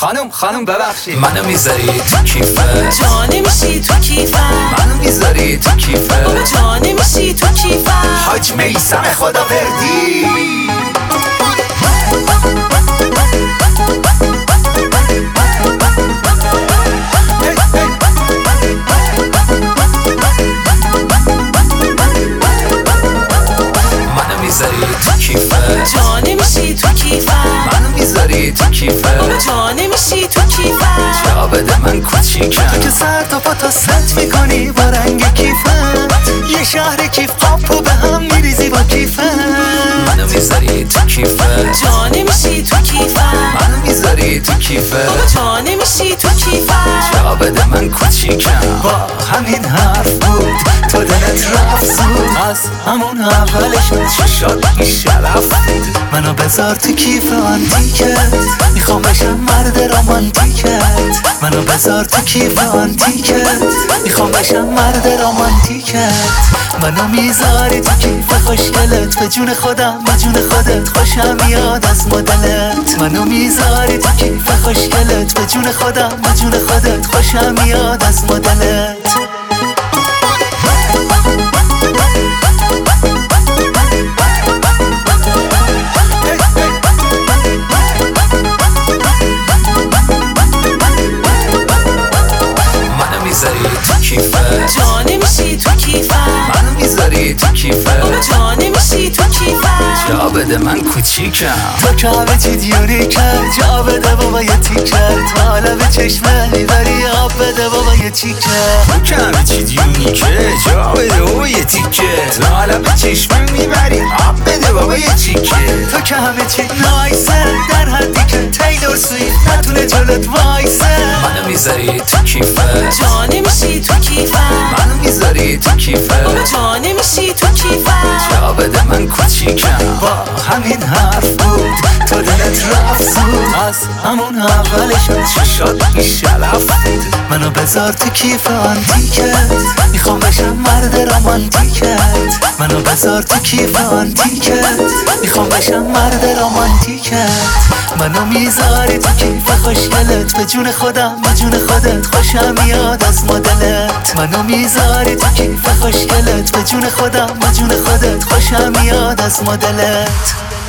خانم ببخشید، منو میذاری تو کیفه، جانه میشی تو کیفه، منو میذاری تو کیفه، جانه میشی تو کیفه. حاج میثم خداوردی. منو میذاری تو کیفه، جانه میشی تو کیفه، منو میذاری تو کیفه، جانه میشی تو کیفه. جا بده من کوچیکم، تو که سر تا پا تا ست میکنی با رنگ کیفت، یه شهر کیف قاپو به هم میریزی با کیفت. منو میذاری تو کیفه، جانه میشی تو کیفه، منو میذاری تو کیفه، جانه میشی تو کیفه. جا بده من کوچیکم. با همین حرف بود تو دلت رفت زود، از همون اولش چشات بی شرف بود، منو بذار تو کیف آنتیکت، میخوام بشم مرد رمانتیکت. منو بذار تو کیف آنتیکت، میخوام بشم مرد رمانتیکت. منو میذاری تو کیف خوشگلت، به جون خودم به جون خودت خوشم میاد از مدلت. منو میذاری تو کیف خوشگلت، به جون خودم به جون خودت خوشم میاد از مدلت. منو میذاری تو کیفه، جانه میشی تو کیفه، منو میذاری تو کیفه، جانه میشی تو کیفه. جا بده من کوچیکم. تو که همه چی دیونی کرد، جا بده بابا یه تیکت. حالا به چشمه میبری آب بده بابا یه تیکت. تو که همه چی دیونی که جا بده بابا یه تیکت، حالا به چشمم میبری آب بده بابا یه چیکت. تو که همه چی نایسه، در حدی که تیلور سویفت نتونه جلوت وایسه. منو میذاری تو کیفه، جانه میشی تو کیفه، منو میذاری تو کیفه، جانه میشی تو کیفه. جا بده من کوچیکم. با همین حرف بود تو دلت رفت زود، از همون اولش چشات بی شرف بود، منو بذار تو کیف آنتیکت، میخوام بشم مرد رمانتیکت. منو بذار تو کیف آنتیکت، میخوام بشم مرد رمانتیکت. منو میذاری تو کیف خوشگلت، به جون خودم به جون خودت خوشم میاد از مدلت. منو میذاری تو کیف خوشگلت، به جون خودم به جون خودت خوشم میاد از مدلت.